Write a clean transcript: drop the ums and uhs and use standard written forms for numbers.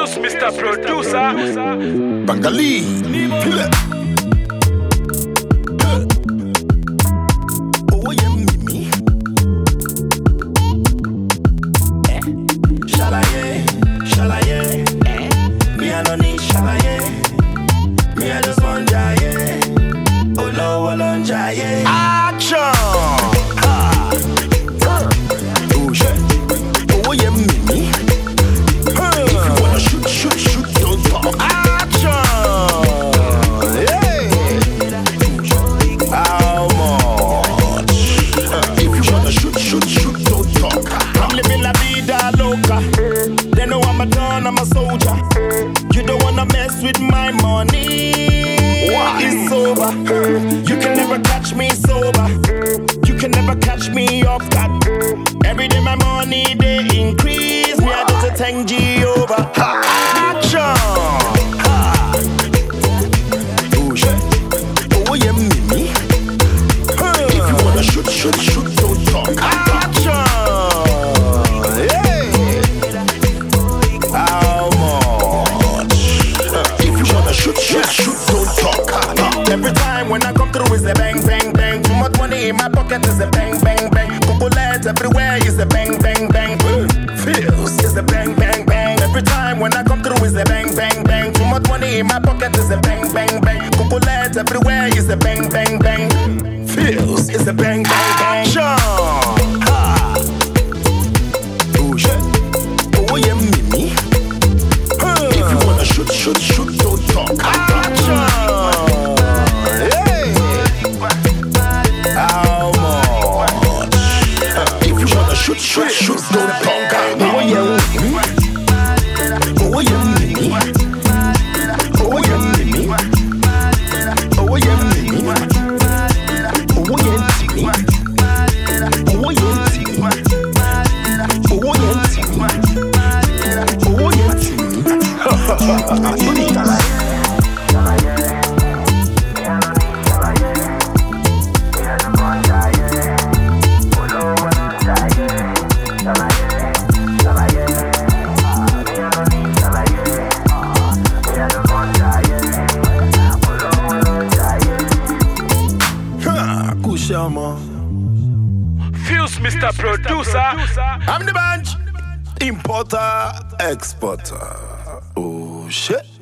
Fuse, Mr. Producer. Bangali. Oh, yeah, Mimi. Shalaye, shalaye. Me, I don't need shalaye. Me, I just want jaye. Olo, olo, jaye. Action! Oh, shit. Oh, yeah, Mimi. If you wanna shoot, shoot, shoot, don't talk. Action! Yeah. How much? If you wanna shoot, shoot, shoot, don't talk. I'm living la vida loca. They know I'm a don, I'm a soldier. You don't wanna mess with my money. It's over. You can never catch me sober. You can never catch me off guard. Every day my money they increase. Me I just a 10G over. Action! Oh shit! Oh yeah, Mimi. If you wanna shoot, shoot, shoot, don't talk. Action! Yeah. How much? If you wanna shoot, shoot, shoot, don't talk. Every time when I come through is a bang, bang, bang. Too much money in my pocket is a bang, bang, bang. Chocolate everywhere is a bang, bang, bang. Feels is a bang, bang, bang. Every time when I come through is a bang, bang, bang. Too much money in my pocket is a bang, bang, bang. Chocolate everywhere is a bang, bang, bang. Feels is a bang, bang, bang. Action! Oh shit! Oh yeah, Mimi. If you wanna shoot, shoot, shoot, don't talk. Action! Shoot, shoot, shoot, don't talk. Oh yeah, Mimi. Oh yeah, Mimi. Oh yeah, Mimi. Oh yeah, Mimi. Oh yeah, Timmy. Oh yeah, Timmy. Oh yeah, Timmy. Oh yeah, Timmy. Fuse, Mr. Producer. I'm the bunch. Importer, exporter. Oh shit.